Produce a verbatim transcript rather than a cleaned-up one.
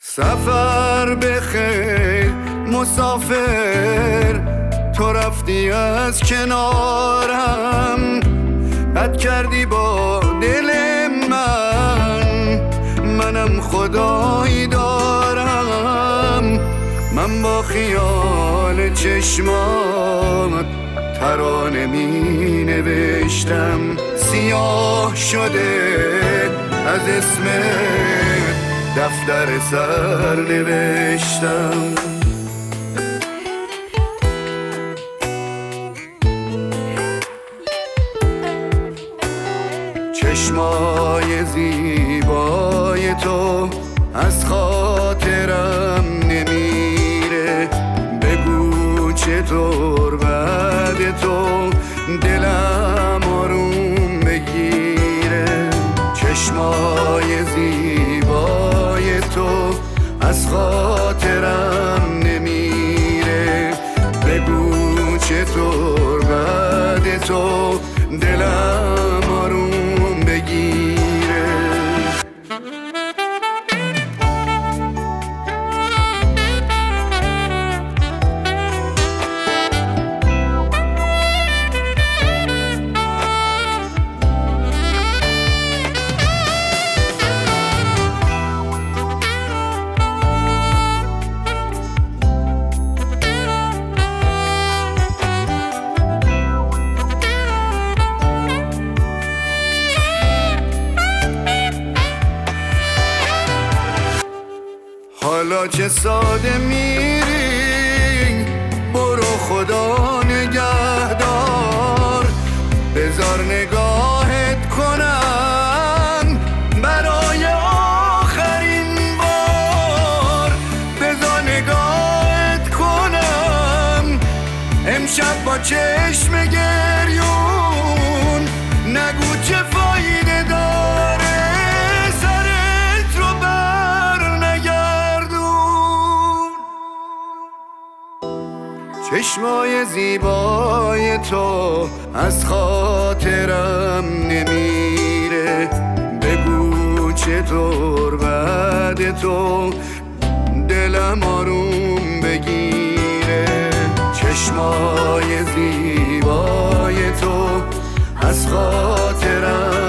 سفر بخیر مسافر، تو رفتی از کنارم، بد کردی با دل من، منم خدایی دارم. من با خیال چشمات ترانه می نوشتم، سیاه شده از اسمت دفتر سر نوشتم. چشمای زیبای تو از خاطرم نمیره، بگو چطور بعد تو دلم آروم بگیره. چشمای زیبای تو از خاطرم نمیره، بگو چطور بعد تو دلم آروم بگیره. حالا چه ساده میری، برو خدا نگهدار، بذار نگاهت کنم برای آخرین بار، بذار نگاهت کنم امشب با چشم گریون، نگو چه فایده داره سرت رو بر نگردون. چشمای زیبای تو از خاطرم نمیره، بگو چطور بعد تو دلم آروم بگیره. چشمای زیبای تو از خاطرم